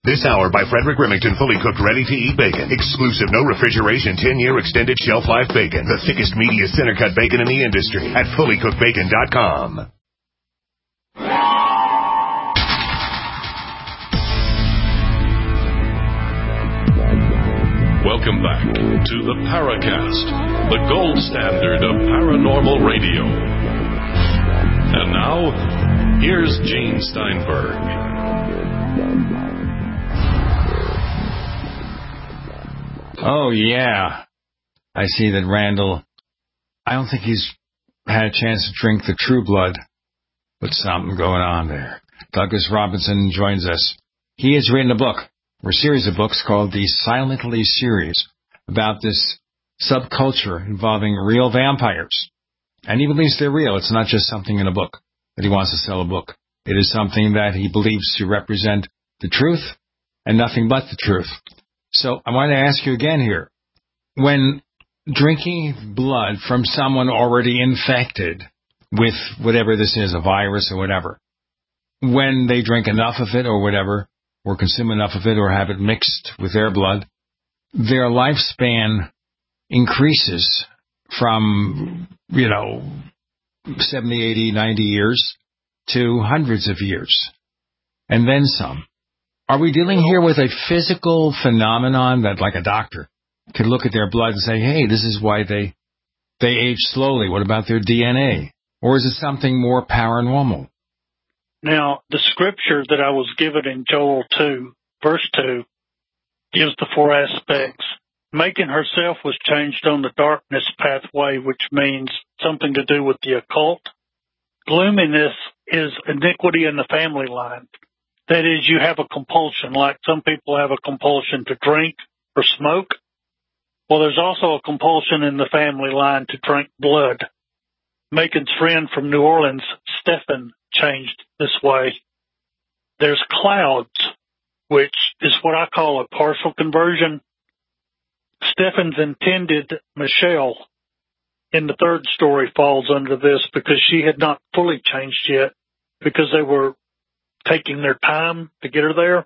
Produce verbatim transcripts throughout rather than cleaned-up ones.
This hour by Frederick Remington, fully cooked, ready-to-eat bacon. Exclusive, no refrigeration, ten-year extended shelf life bacon. The thickest, meatiest, center-cut bacon in the industry at fully cooked bacon dot com. Welcome back to the Paracast, the gold standard of paranormal radio. And now, here's Gene Steinberg. Oh, yeah. I see that Randall, I don't think he's had a chance to drink the True Blood with something going on there. Douglas Robinson joins us. He has written a book, or a series of books called the Silently series, about this subculture involving real vampires. And he believes they're real. It's not just something in a book that he wants to sell a book. It is something that he believes to represent the truth and nothing but the truth. So I want to ask you again here. When drinking blood from someone already infected with whatever this is, a virus or whatever, when they drink enough of it or whatever, or consume enough of it or have it mixed with their blood, their lifespan increases from, you know, seventy, eighty, ninety years to hundreds of years, and then some. Are we dealing here with a physical phenomenon that, like a doctor, could look at their blood and say, hey, this is why they they age slowly? What about their D N A? Or is it something more paranormal? Now, the scripture that I was given in Joel two, verse two, gives the four aspects. Macon herself was changed on the darkness pathway, which means something to do with the occult. Gloominess is iniquity in the family line. That is, you have a compulsion, like some people have a compulsion to drink or smoke. Well, there's also a compulsion in the family line to drink blood. Macon's friend from New Orleans, Stephen, changed this way. There's clouds, which is what I call a partial conversion. Stephen's intended Michelle in the third story falls under this because she had not fully changed yet because they were taking their time to get her there.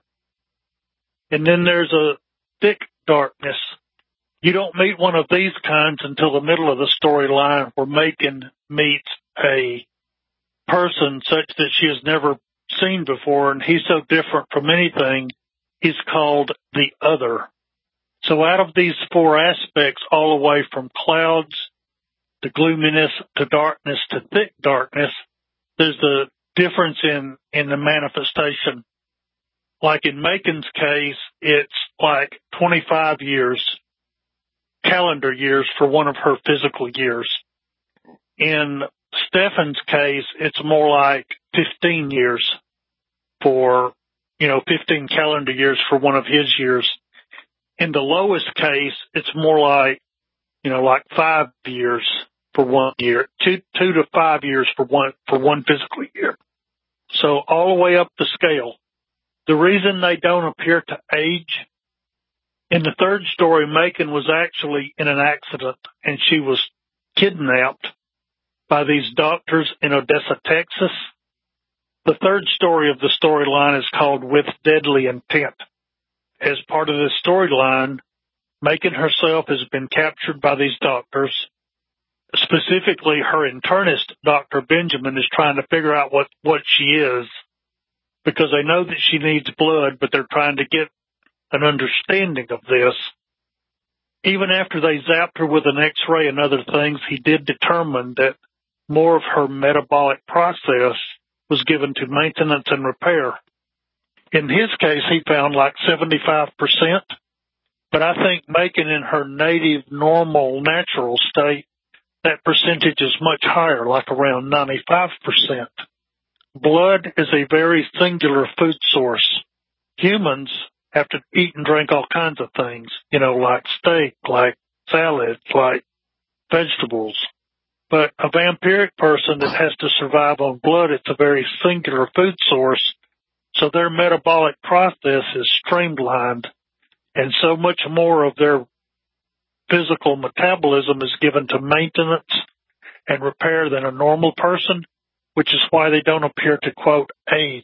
And then there's a thick darkness. You don't meet one of these kinds until the middle of the storyline where Macon meets a person such that she has never seen before, and he's so different from anything, he's called the other. So out of these four aspects, all the way from clouds to gloominess to darkness to thick darkness, there's the difference in, in the manifestation. Like in Macon's case, it's like twenty-five years, calendar years for one of her physical years. In Stephen's case, it's more like fifteen years for, you know, fifteen calendar years for one of his years. In the lowest case, it's more like, you know, like five years for one year, two, two to five years for one, for one physical year. So all the way up the scale. The reason they don't appear to age, in the third story, Macon was actually in an accident and she was kidnapped by these doctors in Odessa, Texas. The third story of the storyline is called With Deadly Intent. As part of this storyline, Macon herself has been captured by these doctors. Specifically, her internist, Doctor Benjamin, is trying to figure out what, what she is because they know that she needs blood, but they're trying to get an understanding of this. Even after they zapped her with an X-ray and other things, he did determine that more of her metabolic process was given to maintenance and repair. In his case, he found like seventy-five percent, but I think Macon in her native, normal, natural state, that percentage is much higher, like around ninety-five percent. Blood is a very singular food source. Humans have to eat and drink all kinds of things, you know, like steak, like salads, like vegetables. But a vampiric person that has to survive on blood, it's a very singular food source. So their metabolic process is streamlined, and so much more of their physical metabolism is given to maintenance and repair than a normal person, which is why they don't appear to, quote, age.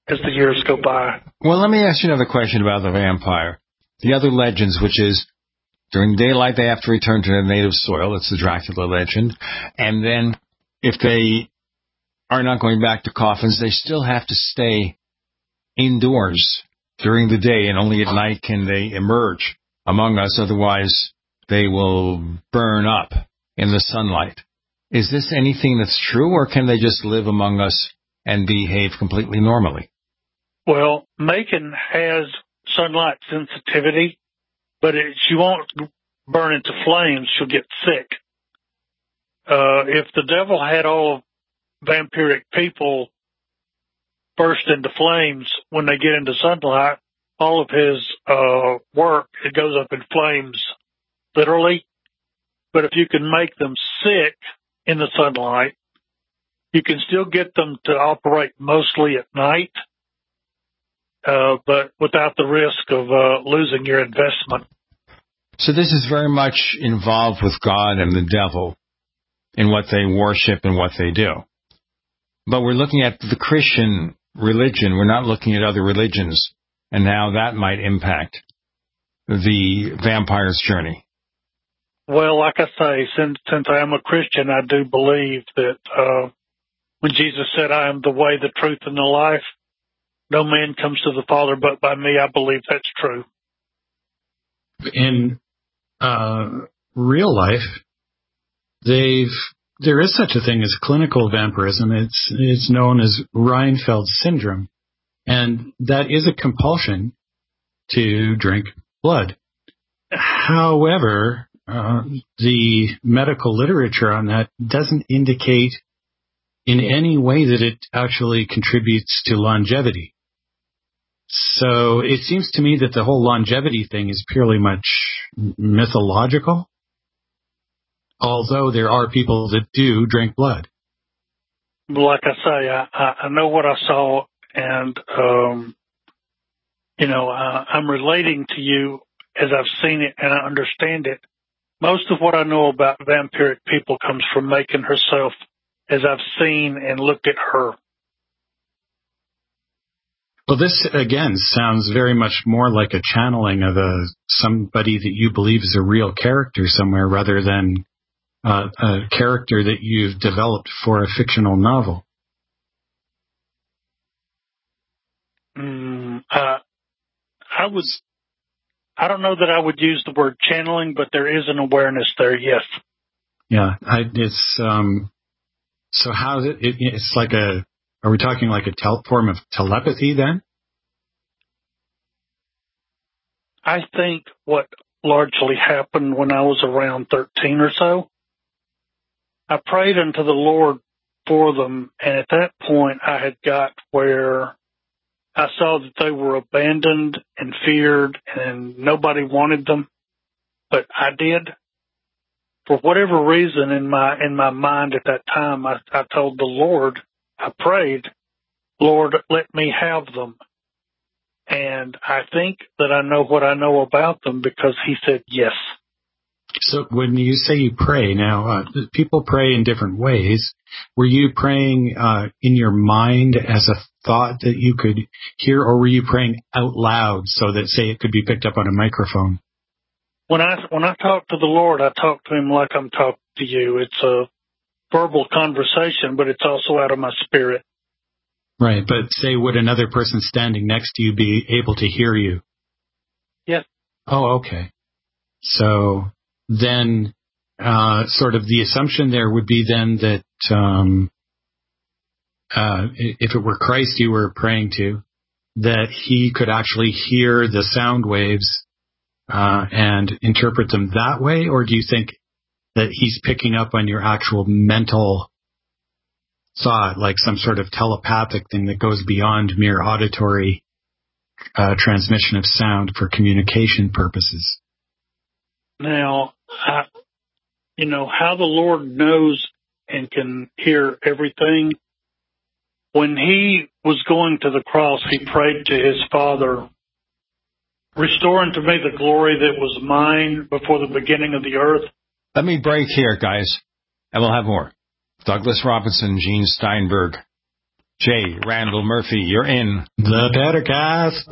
as the years go by. Well, let me ask you another question about the vampire. The other legends, which is during daylight they have to return to their native soil. It's the Dracula legend. And then if they are not going back to coffins, they still have to stay indoors during the day, and only at night can they emerge among us. Otherwise, they will burn up in the sunlight. Is this anything that's true, or can they just live among us and behave completely normally? Well, Macon has sunlight sensitivity, but it, she won't burn into flames. She'll get sick. Uh, if the devil had all vampiric people burst into flames when they get into sunlight, all of his uh, work, it goes up in flames, literally. But if you can make them sick in the sunlight, you can still get them to operate mostly at night, uh, but without the risk of uh, losing your investment. So this is very much involved with God and the devil in what they worship and what they do. But we're looking at the Christian religion. We're not looking at other religions and how that might impact the vampire's journey. Well, like I say, since, since I am a Christian, I do believe that uh, when Jesus said, I am the way, the truth, and the life, no man comes to the Father but by me, I believe that's true. In uh, real life, they've there is such a thing as clinical vampirism. It's it's known as Reinfeld syndrome, and that is a compulsion to drink blood. However, uh, the medical literature on that doesn't indicate in any way that it actually contributes to longevity. So it seems to me that the whole longevity thing is purely much mythological, although there are people that do drink blood. Like I say, I, I know what I saw, and, um, you know, I, I'm relating to you as I've seen it and I understand it. Most of what I know about vampiric people comes from Macon herself, as I've seen and looked at her. Well, this, again, sounds very much more like a channeling of a somebody that you believe is a real character somewhere rather than uh, a character that you've developed for a fictional novel. Mm, uh, I would, I don't know that I would use the word channeling, but there is an awareness there, yes. Yeah, I, it's, um, so how is it, it, it's like a, are we talking like a tel- form of telepathy then? I think what largely happened when I was around thirteen or so, I prayed unto the Lord for them, and at that point I had got where I saw that they were abandoned and feared and nobody wanted them, but I did. For whatever reason in my in my mind at that time, I, I told the Lord, I prayed, Lord, let me have them. And I think that I know what I know about them because he said yes. So when you say you pray, now, uh, people pray in different ways. Were you praying uh, in your mind as a thought that you could hear, or were you praying out loud so that, say, it could be picked up on a microphone? When I when I talk to the Lord, I talk to him like I'm talking to you. It's a verbal conversation, but it's also out of my spirit. Right, but say, would another person standing next to you be able to hear you? Yes. Oh, okay. So then uh, sort of the assumption there would be then that um, uh, if it were Christ you were praying to, that he could actually hear the sound waves uh, and interpret them that way? Or do you think that he's picking up on your actual mental thought, like some sort of telepathic thing that goes beyond mere auditory uh, transmission of sound for communication purposes? Now, I, you know, how the Lord knows and can hear everything. When he was going to the cross, he prayed to his Father, restore unto me the glory that was mine before the beginning of the earth. Let me break here, guys, and we'll have more. Douglas Robinson, Gene Steinberg, J. Randall Murphy, you're in the Paracast.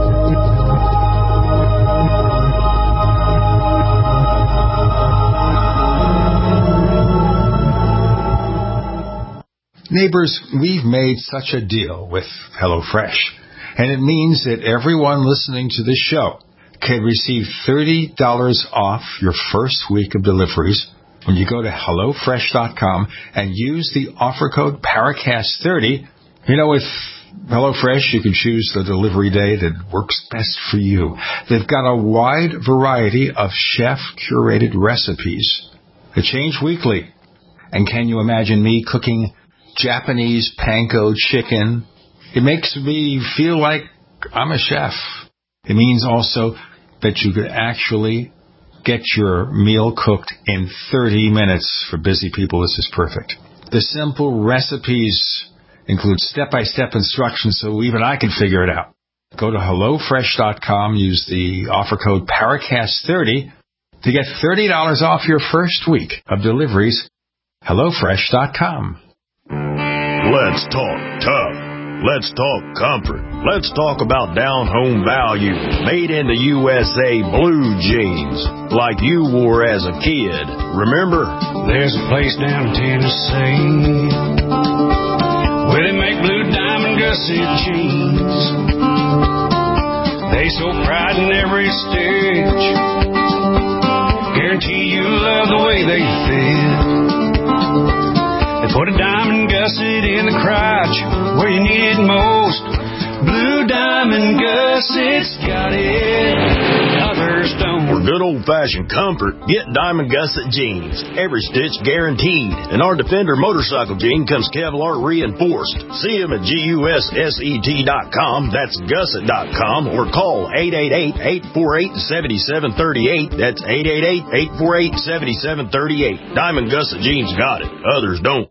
Neighbors, we've made such a deal with HelloFresh, and it means that everyone listening to this show can receive thirty dollars off your first week of deliveries when you go to hello fresh dot com and use the offer code Paracast thirty. You know, with HelloFresh, you can choose the delivery day that works best for you. They've got a wide variety of chef-curated recipes that change weekly. And can you imagine me cooking Japanese panko chicken? It makes me feel like I'm a chef. It means also that you could actually get your meal cooked in thirty minutes. For busy people, this is perfect. The simple recipes include step-by-step instructions so even I can figure it out. Go to hello fresh dot com, use the offer code Paracast thirty to get thirty dollars off your first week of deliveries. hello fresh dot com. Let's talk tough. Let's talk comfort. Let's talk about down-home value. Made in the U S A blue jeans, like you wore as a kid. Remember? There's a place down in Tennessee where they make blue diamond gusset jeans. They so pride in every stitch. Guarantee you love the way they fit. They put a diamond gusset in the crotch where you need it most. Blue diamond gussets got it, others don't. For good old-fashioned comfort, get Diamond Gusset jeans. Every stitch guaranteed. And our Defender motorcycle jean comes Kevlar reinforced. See them at gusset dot com. That's gusset dot com. Or call eight eight eight, eight four eight, seven seven three eight. That's eight eight eight, eight four eight, seven seven three eight. Diamond Gusset jeans got it. Others don't.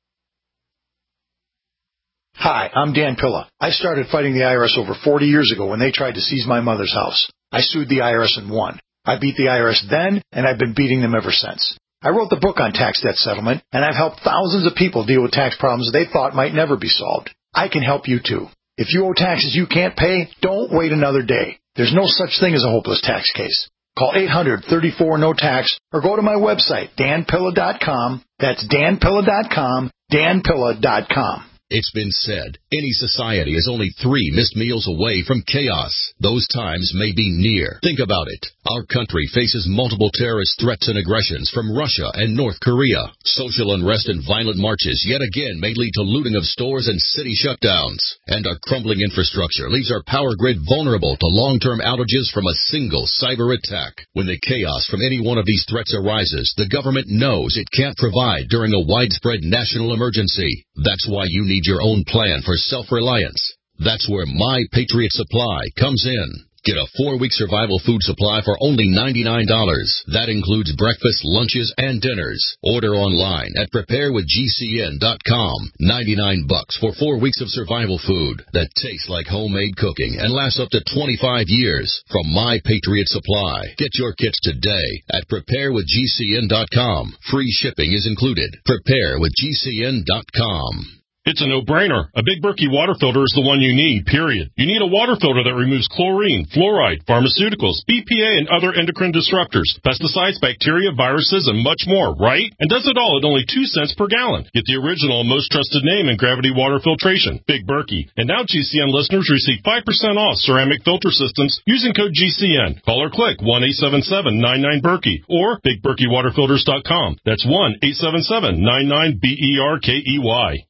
Hi, I'm Dan Pilla. I started fighting the I R S over forty years ago when they tried to seize my mother's house. I sued the I R S and won. I beat the I R S then, and I've been beating them ever since. I wrote the book on tax debt settlement, and I've helped thousands of people deal with tax problems they thought might never be solved. I can help you too. If you owe taxes you can't pay, don't wait another day. There's no such thing as a hopeless tax case. Call eight hundred, thirty-four, no tax or go to my website, dan pilla dot com. That's dan pilla dot com, dan pilla dot com. It's been said, any society is only three missed meals away from chaos. Those times may be near. Think about it. Our country faces multiple terrorist threats and aggressions from Russia and North Korea. Social unrest and violent marches yet again may lead to looting of stores and city shutdowns. And our crumbling infrastructure leaves our power grid vulnerable to long-term outages from a single cyber attack. When the chaos from any one of these threats arises, the government knows it can't provide during a widespread national emergency. That's why you need your own plan for self-reliance. That's where My Patriot Supply comes in. Get a four-week survival food supply for only ninety-nine dollars. That includes breakfast, lunches, and dinners. Order online at prepare with G C N dot com. ninety-nine bucks for four weeks of survival food that tastes like homemade cooking and lasts up to twenty-five years from My Patriot Supply. Get your kits today at prepare with G C N dot com. Free shipping is included. prepare with G C N dot com. It's a no-brainer. A Big Berkey water filter is the one you need, period. You need a water filter that removes chlorine, fluoride, pharmaceuticals, B P A, and other endocrine disruptors, pesticides, bacteria, viruses, and much more, right? And does it all at only two cents per gallon. Get the original and most trusted name in gravity water filtration, Big Berkey. And now G C N listeners receive five percent off ceramic filter systems using code G C N. Call or click one eight seven seven, nine nine, Berkey or big berkey water filters dot com. That's one eight seven seven, nine nine, B E R K E Y.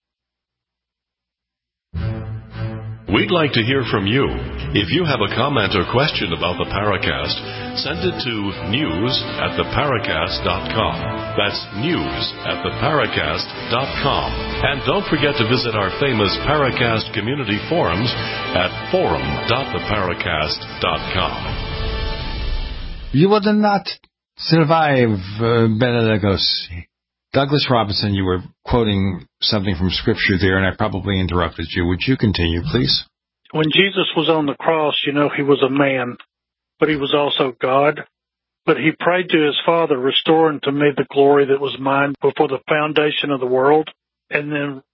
We'd like to hear from you. If you have a comment or question about the Paracast, send it to news at the paracast dot com. That's news at the paracast dot com. And don't forget to visit our famous Paracast community forums at forum dot the paracast dot com. You would not survive, uh, Benedictus. Douglas Robinson, you were quoting something from Scripture there, and I probably interrupted you. Would you continue, please? When Jesus was on the cross, you know, he was a man, but he was also God. But he prayed to his Father, restore unto me the glory that was mine before the foundation of the world. And then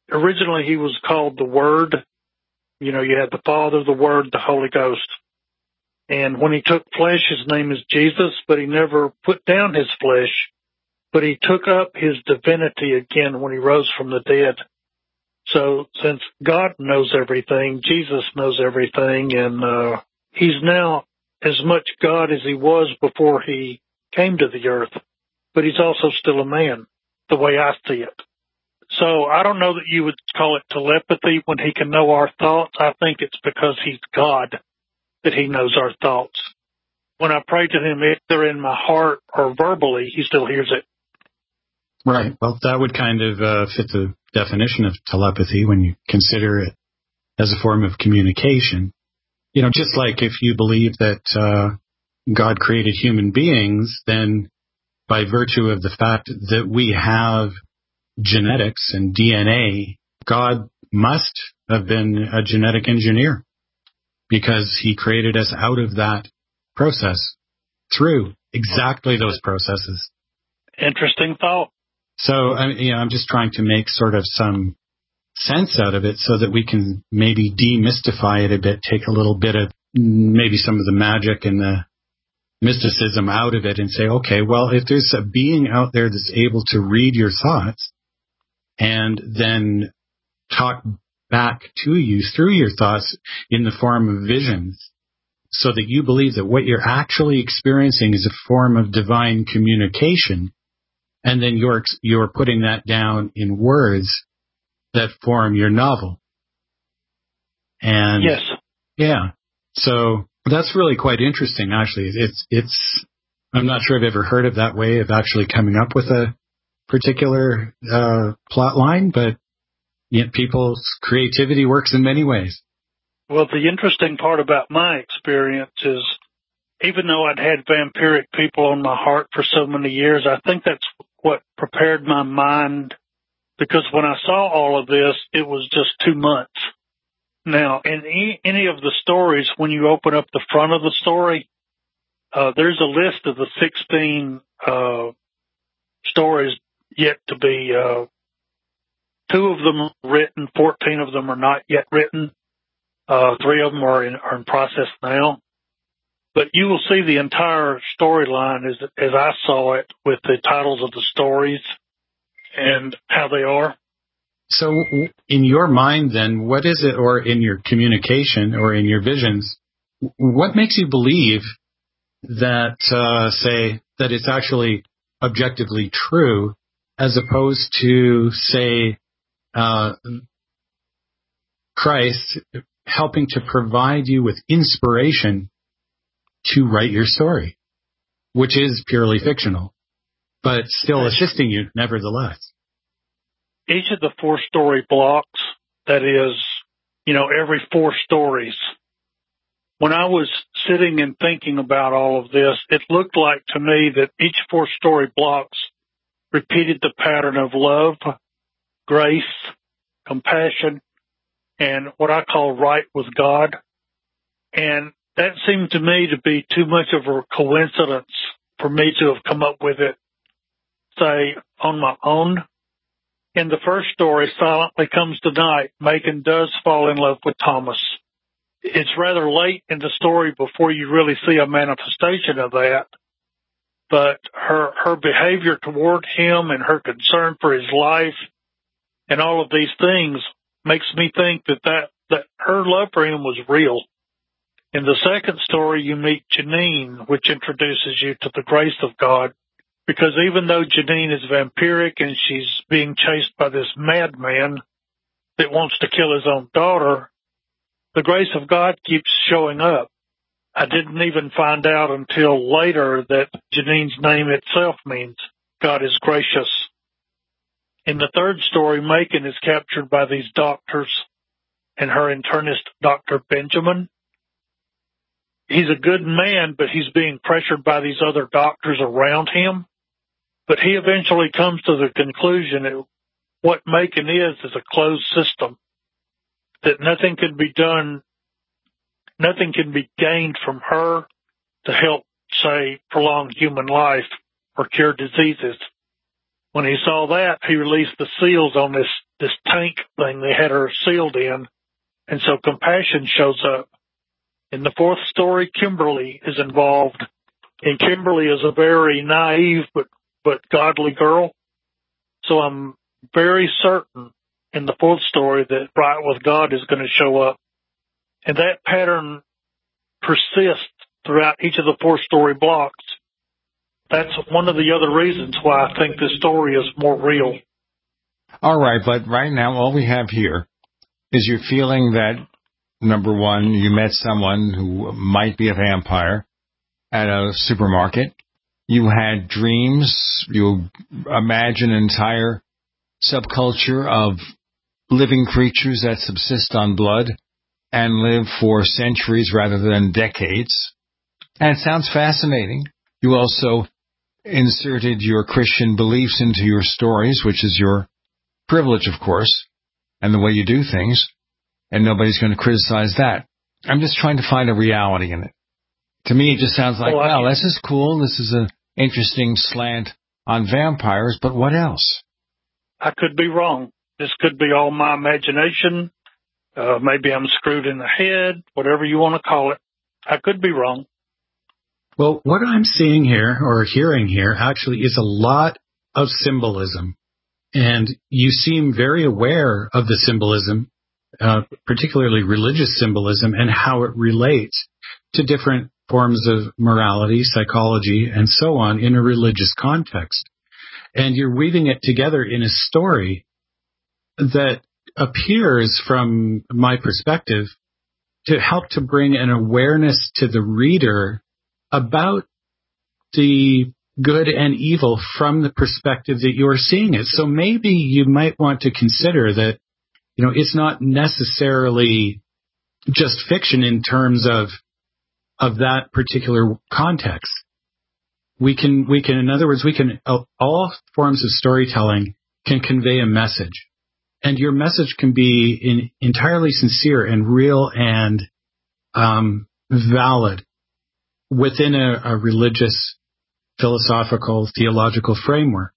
originally he was called the Word. You know, you had the Father, the Word, the Holy Ghost. And when he took flesh, his name is Jesus, but he never put down his flesh, but he took up his divinity again when he rose from the dead. So since God knows everything, Jesus knows everything, and uh, he's now as much God as he was before he came to the earth, but he's also still a man, the way I see it. So I don't know that you would call it telepathy when he can know our thoughts. I think it's because he's God that he knows our thoughts. When I pray to him, either in my heart or verbally, he still hears it. Right. Well, that would kind of uh, fit the definition of telepathy when you consider it as a form of communication. You know, just like if you believe that uh, God created human beings, then by virtue of the fact that we have genetics and D N A, God must have been a genetic engineer because he created us out of that process through exactly those processes. Interesting thought. So, I, you know, I'm just trying to make sort of some sense out of it so that we can maybe demystify it a bit, take a little bit of maybe some of the magic and the mysticism out of it and say, okay, well, if there's a being out there that's able to read your thoughts and then talk back to you through your thoughts in the form of visions, so that you believe that what you're actually experiencing is a form of divine communication, and then you're you're putting that down in words that form your novel. And yes, yeah, so that's really quite interesting. Actually, it's it's. I'm not sure I've ever heard of that way of actually coming up with a particular uh, plot line, but yet people's creativity works in many ways. Well, the interesting part about my experience is, even though I'd had vampiric people on my heart for so many years, I think that's what prepared my mind, because when I saw all of this, it was just two months. Now, in any, any of the stories, when you open up the front of the story, uh, there's a list of the sixteen uh, stories yet to be, uh, two of them are written, fourteen of them are not yet written. Uh, three of them are in, are in process now. But you will see the entire storyline as, as I saw it, with the titles of the stories and how they are. So in your mind then, what is it, or in your communication or in your visions, what makes you believe that, uh, say, that it's actually objectively true as opposed to, say, uh, Christ helping to provide you with inspiration to write your story, which is purely fictional, but still assisting you nevertheless? Each of the four story blocks, that is, you know, every four stories, when I was sitting and thinking about all of this, it looked like to me that each four story blocks repeated the pattern of love, grace, compassion, and what I call right with God. And that seemed to me to be too much of a coincidence for me to have come up with it, say, on my own. In the first story, Silently Comes the Night, Macon does fall in love with Thomas. It's rather late in the story before you really see a manifestation of that, but her her behavior toward him and her concern for his life and all of these things makes me think that, that, that her love for him was real. In the second story, you meet Janine, which introduces you to the grace of God, because even though Janine is vampiric and she's being chased by this madman that wants to kill his own daughter, the grace of God keeps showing up. I didn't even find out until later that Janine's name itself means God is gracious. In the third story, Macon is captured by these doctors and her internist, Doctor Benjamin. He's a good man, but he's being pressured by these other doctors around him. But he eventually comes to the conclusion that what Macon is is a closed system, that nothing can be done, nothing can be gained from her to help, say, prolong human life or cure diseases. When he saw that, he released the seals on this this tank thing they had her sealed in. And so compassion shows up. In the fourth story, Kimberly is involved. And Kimberly is a very naive but, but godly girl. So I'm very certain in the fourth story that Right with God is going to show up. And that pattern persists throughout each of the four-story blocks. That's one of the other reasons why I think this story is more real. All right, but right now all we have here is you're feeling that, number one, you met someone who might be a vampire at a supermarket. You had dreams. You imagine an entire subculture of living creatures that subsist on blood and live for centuries rather than decades. And it sounds fascinating. You also inserted your Christian beliefs into your stories, which is your privilege, of course, and the way you do things, and nobody's going to criticize that. I'm just trying to find a reality in it. To me, it just sounds like, well, this is cool. This is an interesting slant on vampires, but what else? I could be wrong. This could be all my imagination. Uh, maybe I'm screwed in the head, whatever you want to call it. I could be wrong. Well, what I'm seeing here or hearing here actually is a lot of symbolism. And you seem very aware of the symbolism, uh, particularly religious symbolism, and how it relates to different forms of morality, psychology, and so on in a religious context. And you're weaving it together in a story that appears, from my perspective, to help to bring an awareness to the reader about the good and evil from the perspective that you're seeing it. So maybe you might want to consider that, you know, it's not necessarily just fiction in terms of of that particular context. We can, we can, in other words, we can, all forms of storytelling can convey a message. And your message can be in, entirely sincere and real and um, valid within a, a religious, philosophical, theological framework,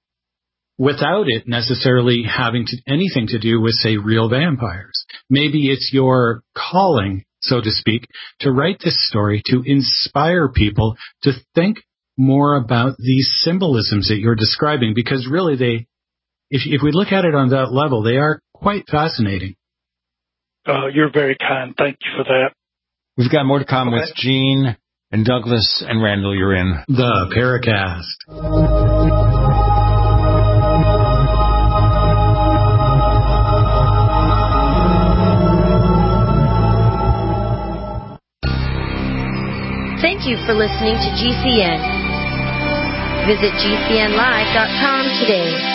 without it necessarily having to, anything to do with, say, real vampires. Maybe it's your calling, so to speak, to write this story to inspire people to think more about these symbolisms that you're describing, because really they, if, if we look at it on that level, they are quite fascinating. Uh, you're very kind. Thank you for that. We've got more to come Okay. with Gene and Douglas and Randall. You're in the Paracast. Thank you for listening to G C N. Visit G C N live dot com today.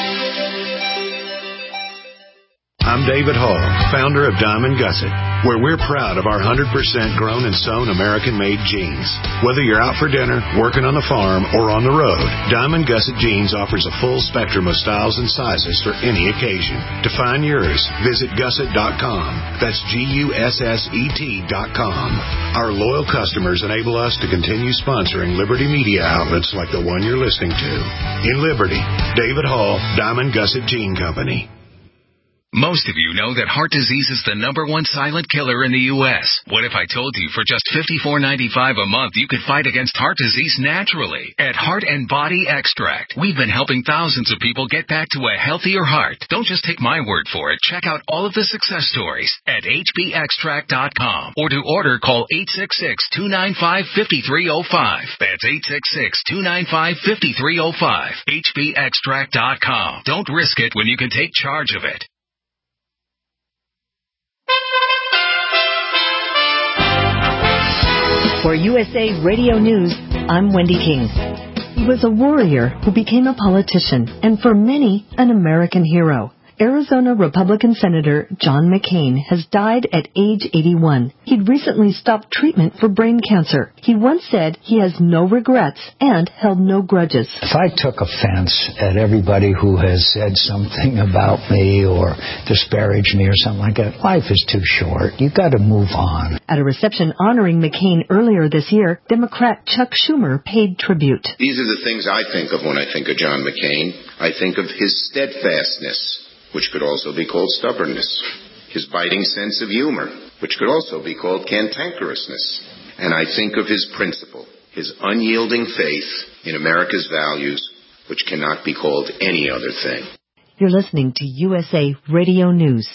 I'm David Hall, founder of Diamond Gusset, where we're proud of our one hundred percent grown and sewn American-made jeans. Whether you're out for dinner, working on the farm, or on the road, Diamond Gusset Jeans offers a full spectrum of styles and sizes for any occasion. To find yours, visit gusset dot com. That's G U S S E T dot com. Our loyal customers enable us to continue sponsoring Liberty media outlets like the one you're listening to. In Liberty, David Hall, Diamond Gusset Jean Company. Most of you know that heart disease is the number one silent killer in the U S What if I told you for just fifty-four ninety-five a month you could fight against heart disease naturally? At Heart and Body Extract, we've been helping thousands of people get back to a healthier heart. Don't just take my word for it. Check out all of the success stories at H B extract dot com, or to order, call eight six six, two nine five, five three zero five. That's eight six six, two nine five, five three zero five. H B extract dot com. Don't risk it when you can take charge of it. For U S A Radio News, I'm Wendy King. He was a warrior who became a politician, and for many, an American hero. Arizona Republican Senator John McCain has died at age eighty-one. He'd recently stopped treatment for brain cancer. He once said he has no regrets and held no grudges. If I took offense at everybody who has said something about me or disparaged me or something like that, life is too short. You've got to move on. At a reception honoring McCain earlier this year, Democrat Chuck Schumer paid tribute. These are the things I think of when I think of John McCain. I think of his steadfastness, which could also be called stubbornness, his biting sense of humor, which could also be called cantankerousness. And I think of his principle, his unyielding faith in America's values, which cannot be called any other thing. You're listening to U S A Radio News.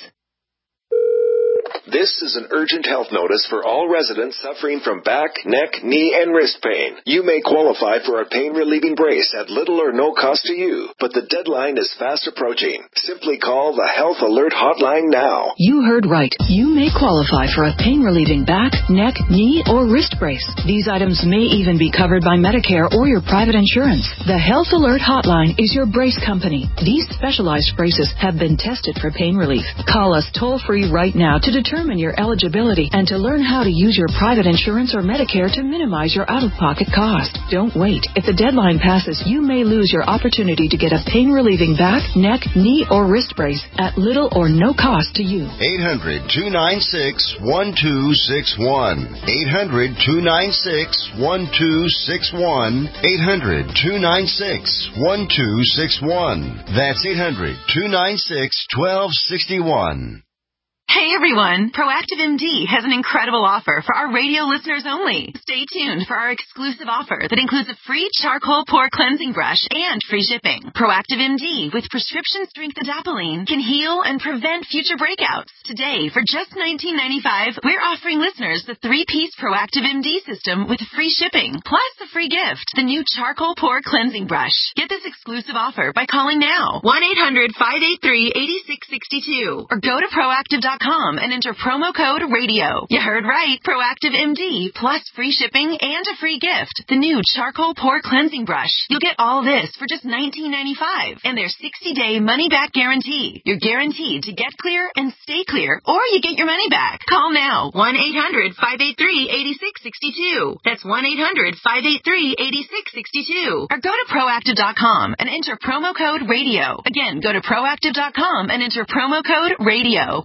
This is an urgent health notice for all residents suffering from back, neck, knee, and wrist pain. You may qualify for a pain-relieving brace at little or no cost to you, but the deadline is fast approaching. Simply call the Health Alert Hotline now. You heard right. You may qualify for a pain-relieving back, neck, knee, or wrist brace. These items may even be covered by Medicare or your private insurance. The Health Alert Hotline is your brace company. These specialized braces have been tested for pain relief. Call us toll-free right now to determine your eligibility and to learn how to use your private insurance or Medicare to minimize your out-of-pocket cost. Don't wait. If the deadline passes, you may lose your opportunity to get a pain-relieving back, neck, knee, or wrist brace at little or no cost to you. eight hundred, two nine six, one two six one. eight hundred, two nine six, one two six one. eight hundred, two nine six, one two six one. That's eight hundred, two nine six, one two six one. Hey everyone, Proactive M D has an incredible offer for our radio listeners only. Stay tuned for our exclusive offer that includes a free charcoal pore cleansing brush and free shipping. Proactive M D with prescription strength adapalene can heal and prevent future breakouts. Today, for just nineteen ninety-five dollars, we're offering listeners the three-piece Proactive M D system with free shipping, plus the free gift, the new charcoal pore cleansing brush. Get this exclusive offer by calling now, one eight hundred, five eight three, eight six six two, or go to proactive dot com and enter promo code radio. You heard right. Proactive M D plus free shipping and a free gift. The new charcoal pore cleansing brush. You'll get all this for just nineteen ninety-five dollars and their sixty-day money-back guarantee. You're guaranteed to get clear and stay clear, or you get your money back. Call now. one eight hundred, five eight three, eight six six two. That's one eight hundred, five eight three, eight six six two. Or go to proactive dot com and enter promo code radio. Again, go to proactive dot com and enter promo code radio.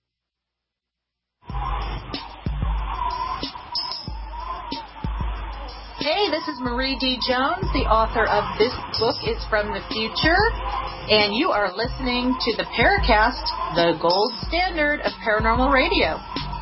Hey, this is Marie D. Jones, the author of This Book is from the Future, and you are listening to the Paracast, the gold standard of paranormal radio.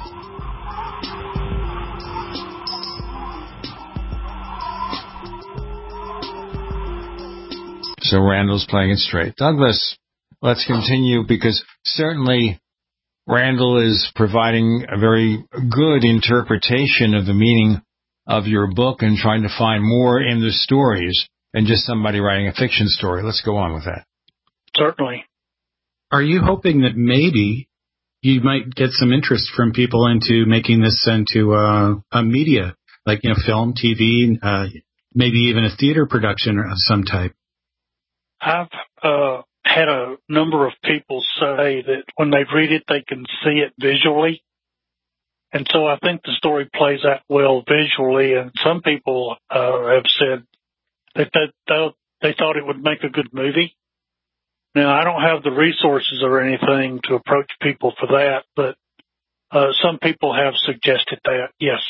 So Randall's playing it straight. Douglas, let's continue, because certainly Randall is providing a very good interpretation of the meaning of your book and trying to find more in the stories than just somebody writing a fiction story. Let's go on with that. Certainly. Are you hoping that maybe you might get some interest from people into making this into uh, a media, like, you know, film, T V, uh, maybe even a theater production of some type? I've uh, had a number of people say that when they read it, they can see it visually. And so I think the story plays out well visually, and some people uh, have said that they, they thought it would make a good movie. Now, I don't have the resources or anything to approach people for that, but uh, some people have suggested that, yes.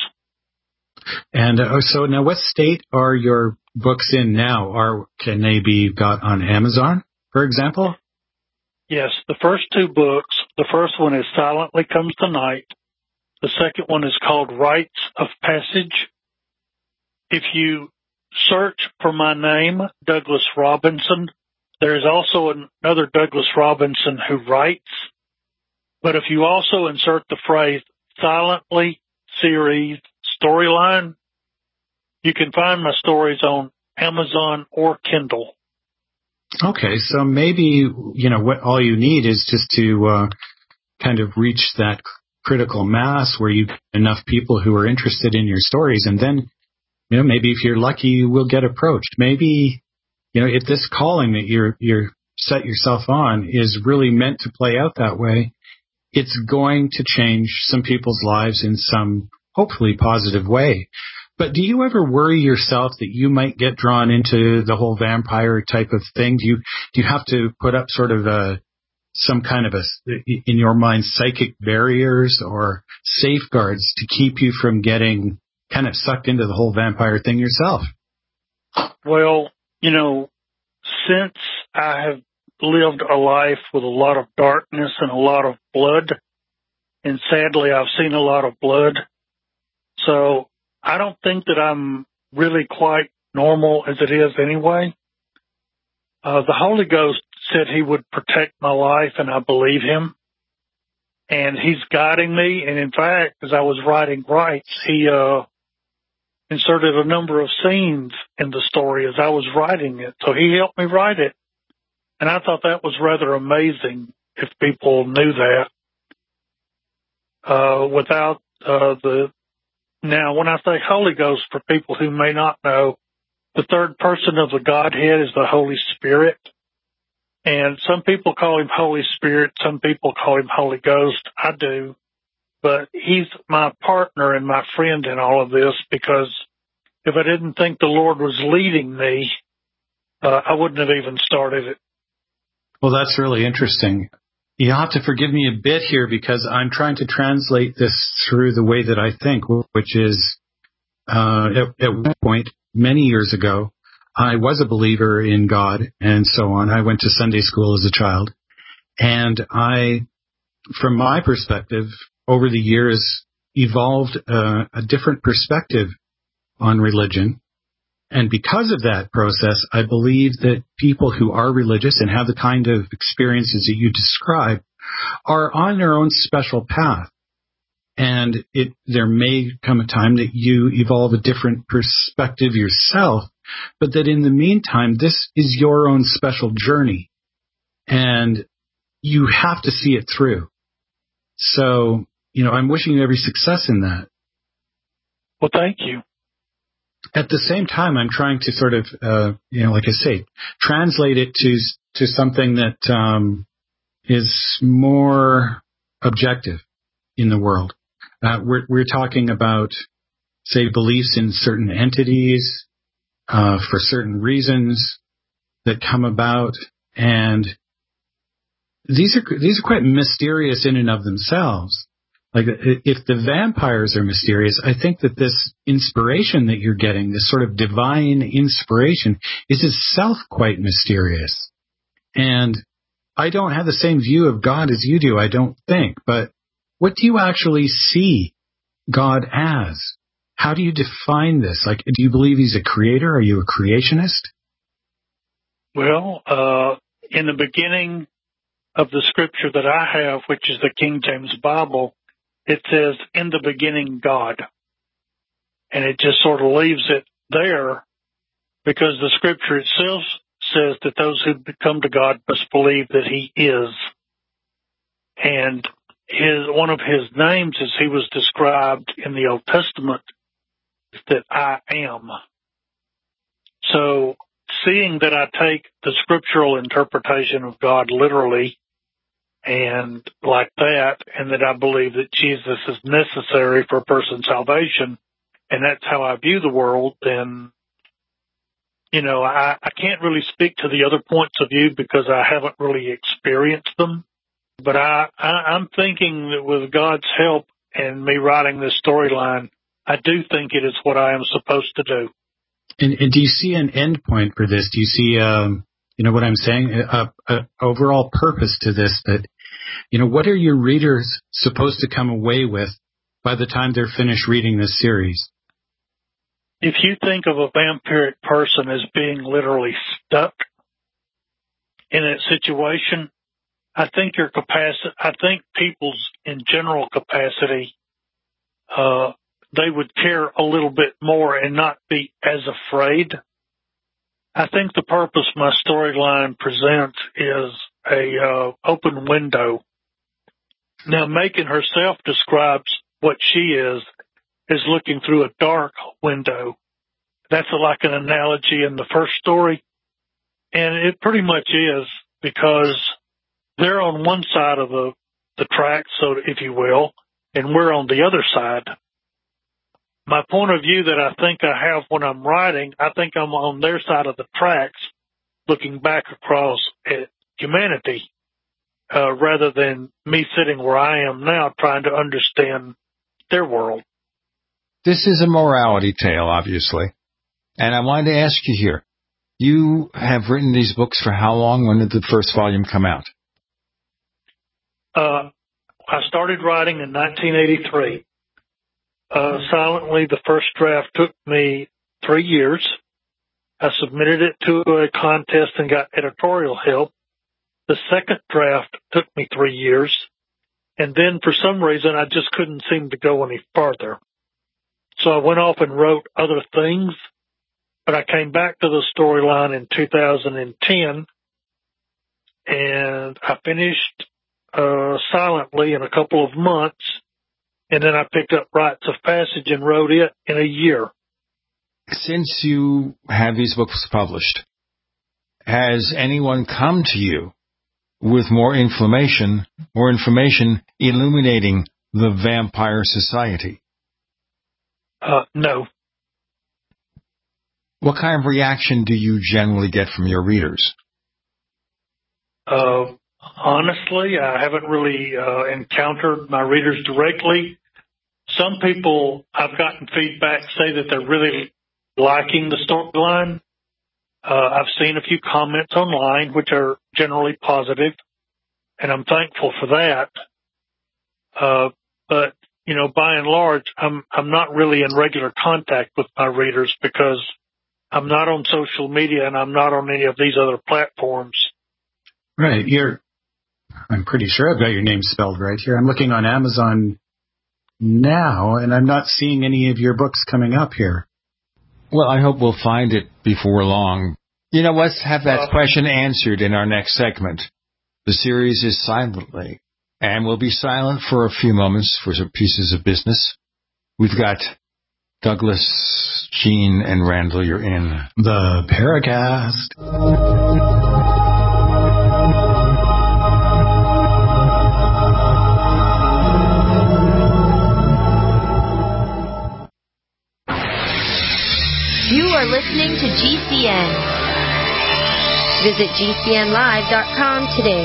And uh, so now what state are your books in now? Are Can they be got on Amazon, for example? Yes, the first two books, the first one is Silently Comes the Night. The second one is called Rites of Passage. If you search for my name, Douglas Robinson, there is also another Douglas Robinson who writes. But if you also insert the phrase Silently Series Storyline, you can find my stories on Amazon or Kindle. Okay, so maybe, you know, what all you need is just to uh, kind of reach that critical mass where you get enough people who are interested in your stories, and then, you know, maybe if you're lucky, you will get approached. Maybe, you know, if this calling that you're you're set yourself on is really meant to play out that way, it's going to change some people's lives in some hopefully positive way. But do you ever worry yourself that you might get drawn into the whole vampire type of thing? Do you do you have to put up sort of a some kind of a, in your mind, psychic barriers or safeguards to keep you from getting kind of sucked into the whole vampire thing yourself? Well, you know, since I have lived a life with a lot of darkness and a lot of blood. And sadly, I've seen a lot of blood. So I don't think that I'm really quite normal as it is anyway. Uh, the Holy Ghost said he would protect my life, and I believe him. And he's guiding me. And in fact, as I was writing rights, he uh, inserted a number of scenes in the story as I was writing it. So he helped me write it. And I thought that was rather amazing if people knew that. Uh, without uh, the... Now, when I say Holy Ghost, for people who may not know, the third person of the Godhead is the Holy Spirit. And some people call him Holy Spirit. Some people call him Holy Ghost. I do. But he's my partner and my friend in all of this, because if I didn't think the Lord was leading me, uh, I wouldn't have even started it. Well, that's really interesting. You have to forgive me a bit here, because I'm trying to translate this through the way that I think, which is uh, at, at one point, many years ago, I was a believer in God and so on. I went to Sunday school as a child. And I, from my perspective, over the years, evolved a, a different perspective on religion. And because of that process, I believe that people who are religious and have the kind of experiences that you describe are on their own special path. And it, there may come a time that you evolve a different perspective yourself, but that in the meantime, this is your own special journey. And you have to see it through. So, you know, I'm wishing you every success in that. Well, thank you. At the same time, I'm trying to sort of, uh, you know, like I say, translate it to to something that um, is more objective in the world. Uh, we're we're talking about, say, beliefs in certain entities uh, for certain reasons that come about, and these are these are quite mysterious in and of themselves. Like, if the vampires are mysterious, I think that this inspiration that you're getting, this sort of divine inspiration, is itself quite mysterious. And I don't have the same view of God as you do, I don't think. But what do you actually see God as? How do you define this? Like, do you believe he's a creator? Are you a creationist? Well, uh, in the beginning of the scripture that I have, which is the King James Bible, it says, in the beginning, God. And it just sort of leaves it there, because the scripture itself says that those who come to God must believe that he is. And his one of his names, as he was described in the Old Testament, is that I am. So seeing that I take the scriptural interpretation of God literally, and like that, and that I believe that Jesus is necessary for a person's salvation, and that's how I view the world, then, you know, I, I can't really speak to the other points of view because I haven't really experienced them. But I, I, I'm thinking that with God's help and me writing this storyline, I do think it is what I am supposed to do. And, and do you see an end point for this? Do you see, um, you know what I'm saying, a, a overall purpose to this, that, you know, what are your readers supposed to come away with by the time they're finished reading this series? If you think of a vampiric person as being literally stuck in a situation, I think your capacity, I think people's in general capacity, uh, they would care a little bit more and not be as afraid. I think the purpose my storyline presents is a uh, open window. Now, Macon herself describes what she is as looking through a dark window. That's like an analogy in the first story, and it pretty much is, because they're on one side of the, the track, so if you will, and we're on the other side. My point of view that I think I have when I'm writing, I think I'm on their side of the tracks, looking back across at humanity, uh, rather than me sitting where I am now trying to understand their world. This is a morality tale, obviously. And I wanted to ask you here, You have written these books for how long? When did the first volume come out? Uh, I started writing in nineteen eighty-three. Uh, silently, the first draft took me three years. I submitted it to a contest and got editorial help. The second draft took me three years. And then for some reason, I just couldn't seem to go any farther. So I went off and wrote other things, but I came back to the storyline in two thousand ten, and I finished uh, silently in a couple of months, and then I picked up Rites of Passage and wrote it in a year. Since you have these books published, has anyone come to you with more information, more information illuminating the Vampire Society? Uh, no. What kind of reaction do you generally get from your readers? Uh, honestly, I haven't really uh, encountered my readers directly. Some people I've gotten feedback say that they're really liking the storyline. Uh, I've seen a few comments online, which are generally positive, and I'm thankful for that. Uh, but, you know, by and large, I'm, I'm not really in regular contact with my readers because I'm not on social media and I'm not on any of these other platforms. Right. You're, I'm pretty sure I've got your name spelled right here. I'm looking on Amazon now, and I'm not seeing any of your books coming up here. Well, I hope we'll find it before long. You know, let's have that question answered in our next segment. The series is Silently, and we'll be silent for a few moments for some pieces of business. We've got Douglas, Gene, and Randall. You're in the Paracast. You are listening to G C N. Visit G C N live dot com today.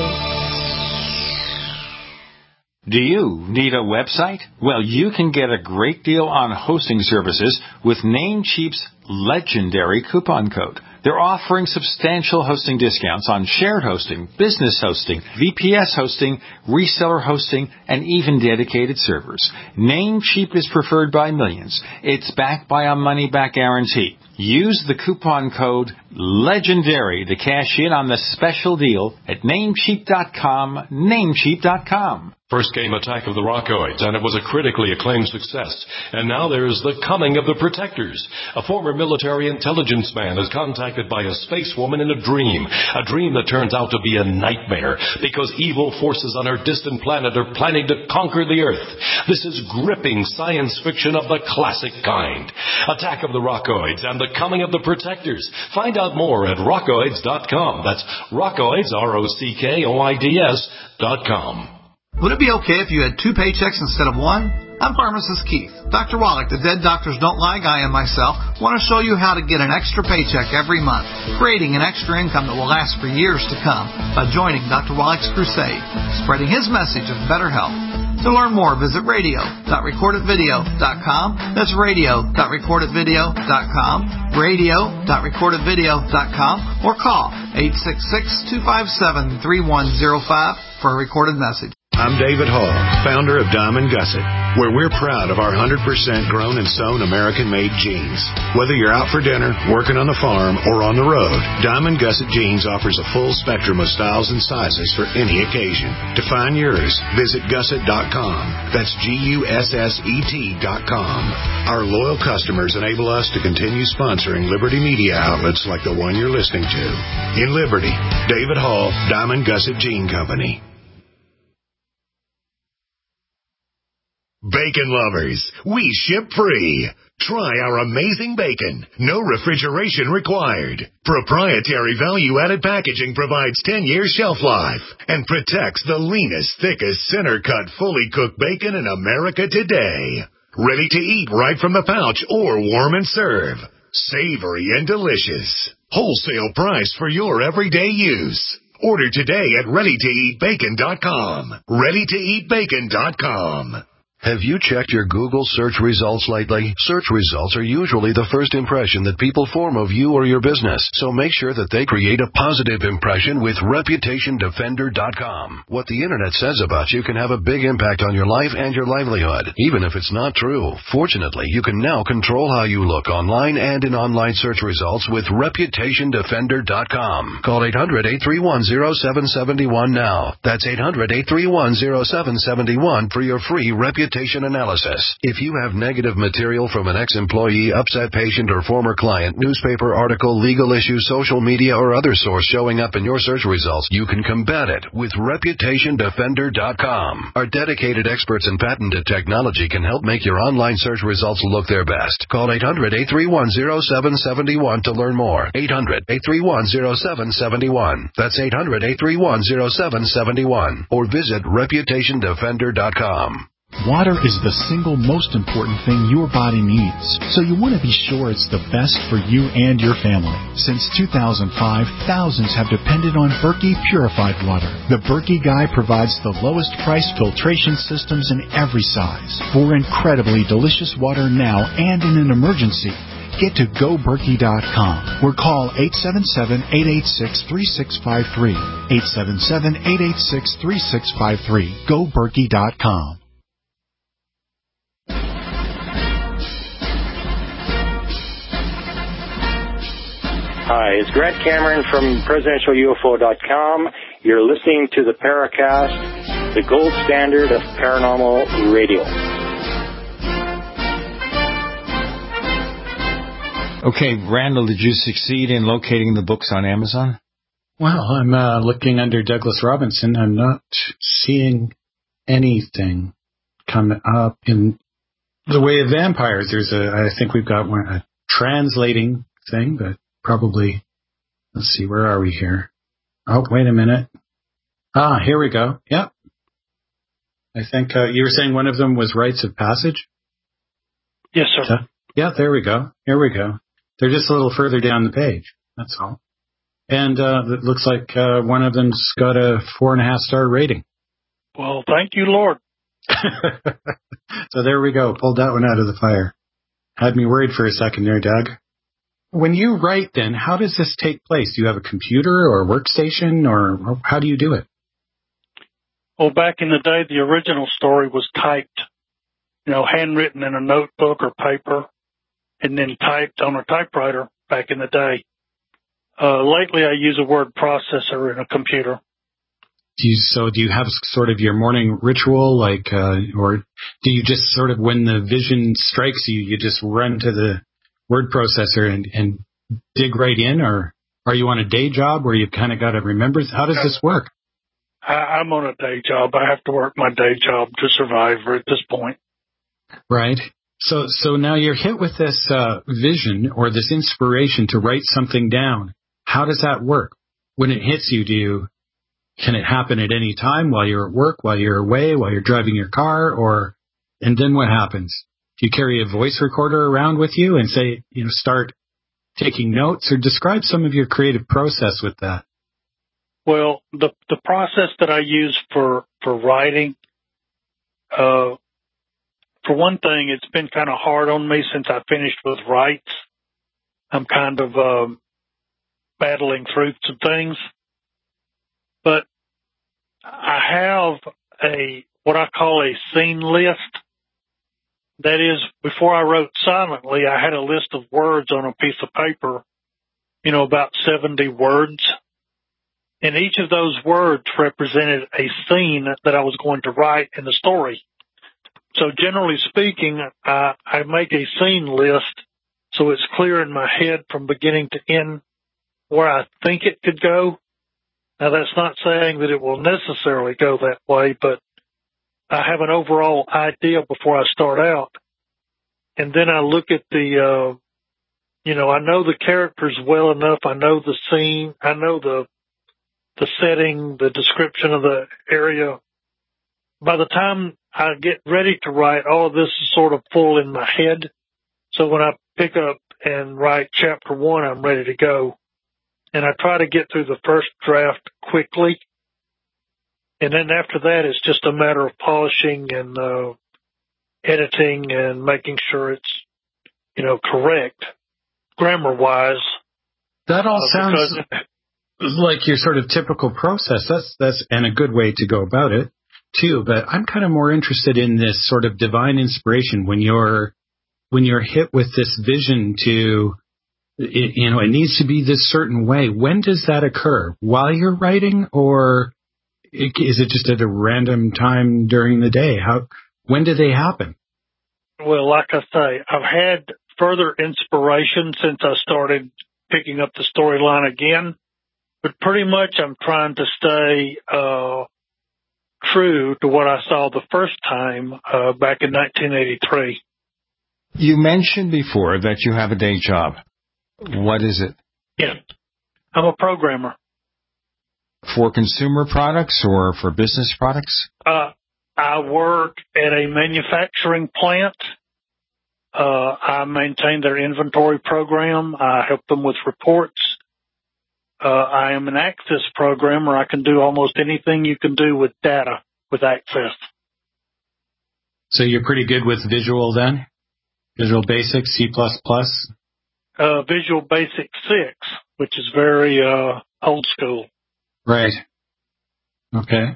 Do you need a website? Well, you can get a great deal on hosting services with Namecheap's legendary coupon code. They're offering substantial hosting discounts on shared hosting, business hosting, V P S hosting, reseller hosting, and even dedicated servers. Namecheap is preferred by millions. It's backed by a money-back guarantee. Use the coupon code LEGENDARY to cash in on the special deal at Namecheap dot com, Namecheap dot com. First came Attack of the Rockoids, and it was a critically acclaimed success. And now there's The Coming of the Protectors. A former military intelligence man is contacted by a space woman in a dream. A dream that turns out to be a nightmare, because evil forces on her distant planet are planning to conquer the Earth. This is gripping science fiction of the classic kind. Attack of the Rockoids and The Coming of the Protectors. Find out more at rockoids dot com. That's Rockoids, R O C K O I D S dot com. Would it be okay if you had two paychecks instead of one? I'm Pharmacist Keith. Doctor Wallach, the Dead Doctors Don't Lie guy, and myself want to show you how to get an extra paycheck every month, creating an extra income that will last for years to come by joining Doctor Wallach's crusade, spreading his message of better health. To learn more, visit radio dot record it video dot com. That's radio dot record it video dot com, radio dot record it video dot com, or call eight six six, two five seven, three one zero five for a recorded message. I'm David Hall, founder of Diamond Gusset, where we're proud of our one hundred percent grown and sewn American-made jeans. Whether you're out for dinner, working on the farm, or on the road, Diamond Gusset Jeans offers a full spectrum of styles and sizes for any occasion. To find yours, visit gusset dot com. That's G U S S E T dot com. Our loyal customers enable us to continue sponsoring Liberty media outlets like the one you're listening to. In Liberty, David Hall, Diamond Gusset Jean Company. Bacon lovers, we ship free. Try our amazing bacon. No refrigeration required. Proprietary value-added packaging provides ten years shelf life and protects the leanest, thickest, center-cut, fully cooked bacon in America today. Ready to eat right from the pouch or warm and serve. Savory and delicious. Wholesale price for your everyday use. Order today at ready to eat bacon dot com. ready to eat bacon dot com. Have you checked your Google search results lately? Search results are usually the first impression that people form of you or your business, so make sure that they create a positive impression with Reputation Defender dot com. What the Internet says about you can have a big impact on your life and your livelihood, even if it's not true. Fortunately, you can now control how you look online and in online search results with Reputation Defender dot com. Call eight hundred, eight three one, zero seven seven one now. That's eight hundred, eight three one, zero seven seven one for your free reputation analysis. If you have negative material from an ex-employee, upset patient, or former client, newspaper article, legal issue, social media, or other source showing up in your search results, you can combat it with Reputation Defender dot com. Our dedicated experts in patented technology can help make your online search results look their best. Call eight hundred, eight three one, zero seven seven one to learn more. eight hundred, eight three one, zero seven seven one. That's eight hundred, eight three one, zero seven seven one. Or visit Reputation Defender dot com. Water is the single most important thing your body needs, so you want to be sure it's the best for you and your family. Since two thousand five, thousands have depended on Berkey purified water. The Berkey Guy provides the lowest price filtration systems in every size for incredibly delicious water now and in an emergency. Get to go berkey dot com or call eight seven seven, eight eight six, three six five three. eight seven seven, eight eight six, three six five three. go berkey dot com. Hi, it's Grant Cameron from presidential U F O dot com. You're listening to the Paracast, the gold standard of paranormal radio. Okay, Randall, did you succeed in locating the books on Amazon? Well, I'm uh, looking under Douglas Robinson. I'm not seeing anything come up in the way of vampires. There's a, I think we've got one, a translating thing, but probably, let's see, where are we here? Oh, wait a minute. Ah, here we go. Yep. I think uh, you were saying one of them was Rites of Passage? Yes, sir. So, yeah, there we go. Here we go. They're just a little further down the page. That's all. And uh, it looks like uh, one of them's got a four and a half star rating. Well, thank you, Lord. So there we go. Pulled that one out of the fire. Had me worried for a second there, Doug. When you write, then, how does this take place? Do you have a computer or a workstation, or how do you do it? Well, back in the day, the original story was typed, you know, handwritten in a notebook or paper, and then typed on a typewriter back in the day. Uh, lately, I use a word processor in a computer. Do you, so do you have sort of your morning ritual, like, uh, or do you just sort of, when the vision strikes you, you just run to the word processor and, and dig right in, or are you on a day job where you've kind of got to remember? How does this work? I, I'm on a day job. I have to work my day job to survive at this point. Right. So, so now you're hit with this uh, vision or this inspiration to write something down. How does that work? When it hits you, do you, can it happen at any time while you're at work, while you're away, while you're driving your car, or, and then what happens? Do you carry a voice recorder around with you and say, you know, start taking notes, or describe some of your creative process with that? Well, the the process that I use for, for writing, uh, for one thing, it's been kind of hard on me since I finished with Rights. I'm kind of um, battling through some things. But I have a what I call a scene list. That is, before I wrote silently, I had a list of words on a piece of paper, you know, about seventy words. And each of those words represented a scene that I was going to write in the story. So generally speaking, I, I make a scene list so it's clear in my head from beginning to end where I think it could go. Now, that's not saying that it will necessarily go that way, but I have an overall idea before I start out. And then I look at the, uh, you know, I know the characters well enough. I know the scene. I know the, the setting, the description of the area. By the time I get ready to write, all of this is sort of full in my head. So when I pick up and write chapter one, I'm ready to go. And I try to get through the first draft quickly. And then after that, it's just a matter of polishing and, uh, editing and making sure it's, you know, correct grammar-wise. That all uh, sounds like your sort of typical process. That's that's and a good way to go about it too. But I'm kind of more interested in this sort of divine inspiration when you're when you're hit with this vision to, you know, it needs to be this certain way. When does that occur? While you're writing, or is it just at a random time during the day? How when do they happen? Well, like I say, I've had further inspiration since I started picking up the storyline again, but pretty much I'm trying to stay uh, true to what I saw the first time uh, back in nineteen eighty-three. You mentioned before that you have a day job. What is it? Yeah, I'm a programmer. For consumer products or for business products? Uh, I work at a manufacturing plant. Uh, I maintain their inventory program. I help them with reports. Uh, I am an Access programmer. I can do almost anything you can do with data with Access. So you're pretty good with Visual then? Visual Basic, C plus plus? Uh, Visual Basic six, which is very uh, old school. Right. Okay.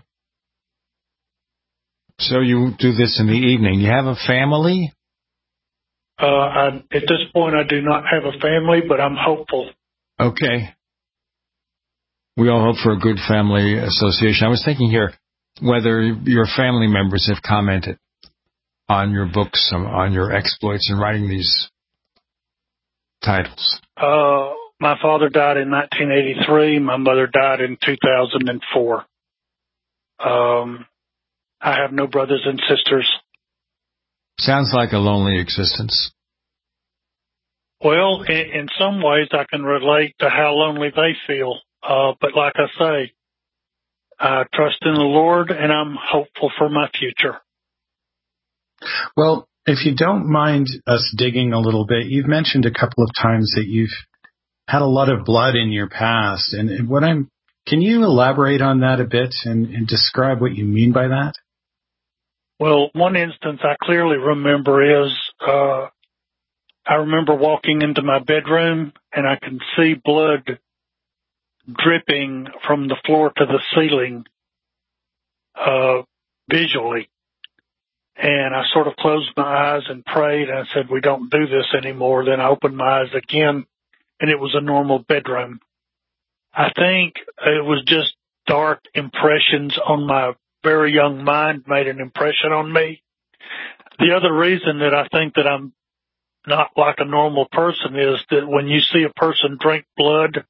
So you do this in the evening. You have a family? Uh, I, at this point, I do not have a family, but I'm hopeful. Okay. We all hope for a good family association. I was thinking here whether your family members have commented on your books, on your exploits in writing these titles. Uh, my father died in nineteen eighty-three. My mother died in two thousand four. Um, I have no brothers and sisters. Sounds like a lonely existence. Well, in, in some ways I can relate to how lonely they feel. Uh, but like I say, I trust in the Lord and I'm hopeful for my future. Well, if you don't mind us digging a little bit, you've mentioned a couple of times that you've had a lot of blood in your past. And what I'm, can you elaborate on that a bit and, and describe what you mean by that? Well, one instance I clearly remember is, uh, I remember walking into my bedroom and I can see blood dripping from the floor to the ceiling, uh, visually. And I sort of closed my eyes and prayed and I said, we don't do this anymore. Then I opened my eyes again and it was a normal bedroom. I think it was just dark impressions on my very young mind made an impression on me. The other reason that I think that I'm not like a normal person is that when you see a person drink blood,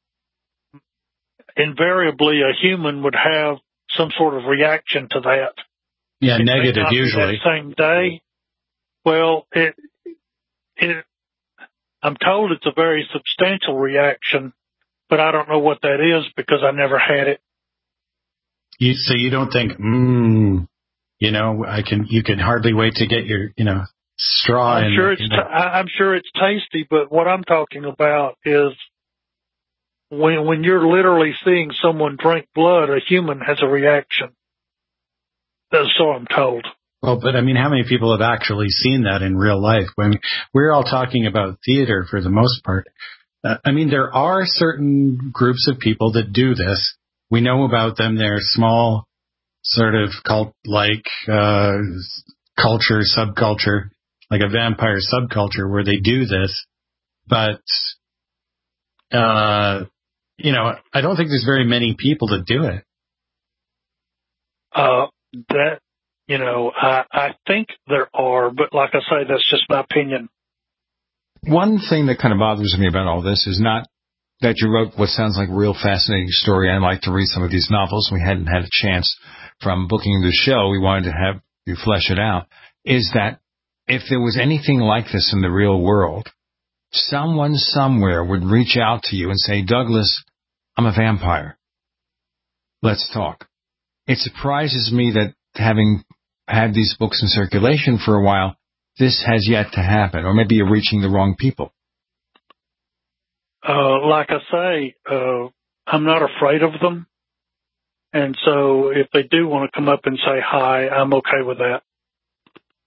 invariably a human would have some sort of reaction to that. Yeah, it negative usually. That same day. Well, it, it, I'm told it's a very substantial reaction, but I don't know what that is because I never had it. You, so you don't think, mmm, you know, I can, you can hardly wait to get your, you know, straw. I'm in, sure it's, you know. t- I'm sure it's tasty, but what I'm talking about is when, when you're literally seeing someone drink blood, a human has a reaction. That's so I'm told. Well, but I mean, how many people have actually seen that in real life? When we're all talking about theater for the most part. Uh, I mean, there are certain groups of people that do this. We know about them. They're small, sort of cult-like uh, culture, subculture, like a vampire subculture where they do this. But, uh, you know, I don't think there's very many people that do it. Uh, that, you know, I, I think there are, but like I say, that's just my opinion. One thing that kind of bothers me about all this is not that you wrote what sounds like a real fascinating story. I'd like to read some of these novels. We hadn't had a chance from booking the show. We wanted to have you flesh it out. Is that if there was anything like this in the real world, someone somewhere would reach out to you and say, Douglas, I'm a vampire. Let's talk. It surprises me that having had these books in circulation for a while, this has yet to happen, or maybe you're reaching the wrong people. Uh, like I say, uh, I'm not afraid of them. And so if they do want to come up and say hi, I'm okay with that.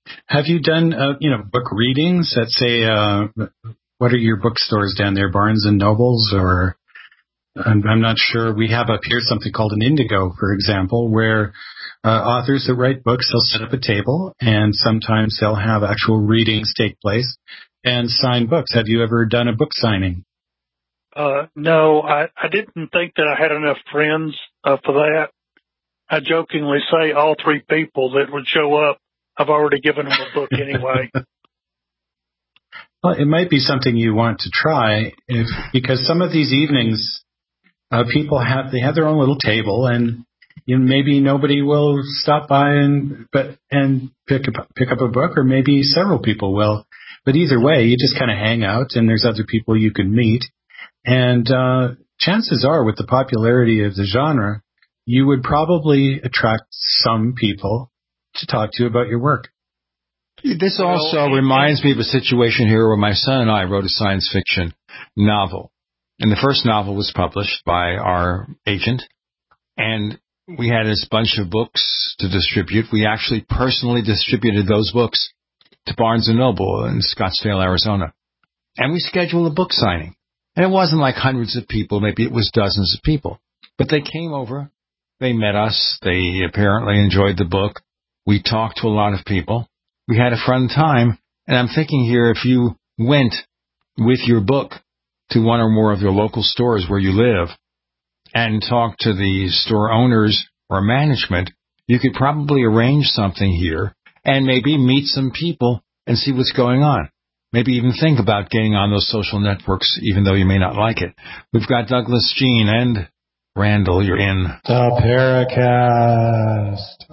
Have you done, uh, you know, book readings at, say, uh, what are your bookstores down there, Barnes and Nobles, or I'm, I'm not sure. We have up here something called an Indigo, for example, where uh, authors that write books, they'll set up a table, and sometimes they'll have actual readings take place and sign books. Have you ever done a book signing? Uh, no, I, I didn't think that I had enough friends uh, for that. I jokingly say all three people that would show up, I've already given them a book anyway. Well, it might be something you want to try, if because some of these evenings, uh, people have they have their own little table, and you know, maybe nobody will stop by and but and pick up pick up a book, or maybe several people will. But either way, you just kind of hang out, and there's other people you can meet. And uh, chances are, with the popularity of the genre, you would probably attract some people to talk to you about your work. This also reminds me of a situation here where my son and I wrote a science fiction novel. And the first novel was published by our agent. And we had this bunch of books to distribute. We actually personally distributed those books to Barnes and Noble in Scottsdale, Arizona. And we scheduled a book signing. And it wasn't like hundreds of people, maybe it was dozens of people. But they came over, they met us, they apparently enjoyed the book. We talked to a lot of people. We had a fun time. And I'm thinking here, if you went with your book to one or more of your local stores where you live and talked to the store owners or management, you could probably arrange something here and maybe meet some people and see what's going on. Maybe even think about getting on those social networks, even though you may not like it. We've got Douglas, Jean, and Randall. You're in the Paracast.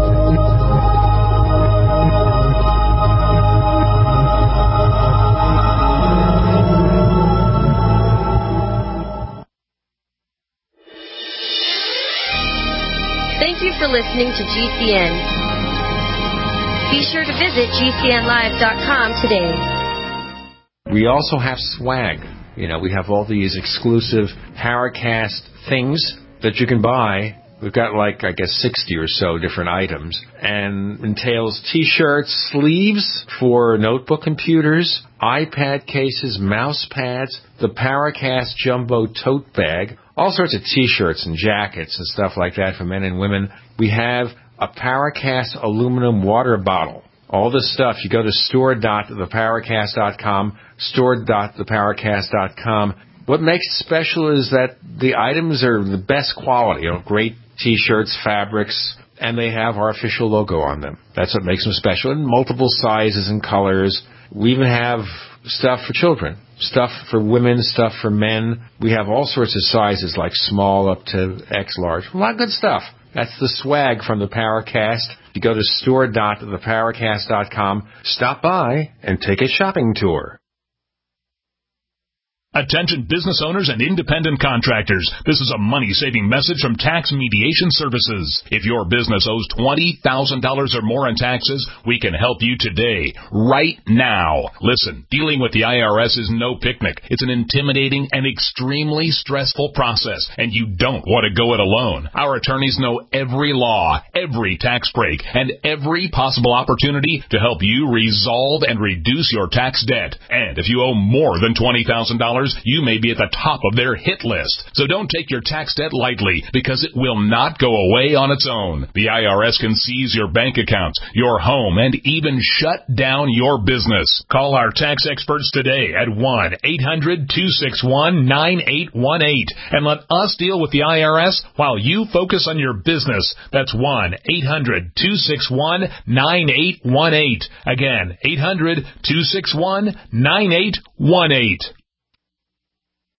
Thank you for listening to G C N. Be sure to visit G C N live dot com today. We also have swag. You know, we have all these exclusive Paracast things that you can buy. We've got like, I guess, sixty or so different items. And entails T-shirts, sleeves for notebook computers, iPad cases, mouse pads, the Paracast Jumbo Tote Bag, all sorts of T-shirts and jackets and stuff like that for men and women. We have a Paracast aluminum water bottle. All this stuff, you go to store dot the paracast dot com, store dot the paracast dot com. What makes it special is that the items are the best quality, you know, great T-shirts, fabrics, and they have our official logo on them. That's what makes them special, in multiple sizes and colors. We even have stuff for children, stuff for women, stuff for men. We have all sorts of sizes, like small up to X large. A lot of good stuff. That's the swag from the Paracast. You go to store dot the paracast dot com, stop by, and take a shopping tour. Attention business owners and independent contractors. This is a money-saving message from Tax Mediation Services. If your business owes twenty thousand dollars or more in taxes, we can help you today, right now. Listen, dealing with the I R S is no picnic. It's an intimidating and extremely stressful process, and you don't want to go it alone. Our attorneys know every law, every tax break, and every possible opportunity to help you resolve and reduce your tax debt. And if you owe more than twenty thousand dollars, you may be at the top of their hit list. So don't take your tax debt lightly, because it will not go away on its own. The I R S can seize your bank accounts, your home, and even shut down your business. Call our tax experts today at one eight hundred two six one nine eight one eight and let us deal with the I R S while you focus on your business. That's one eight hundred two six one nine eight one eight. Again, eight hundred two six one nine eight one eight.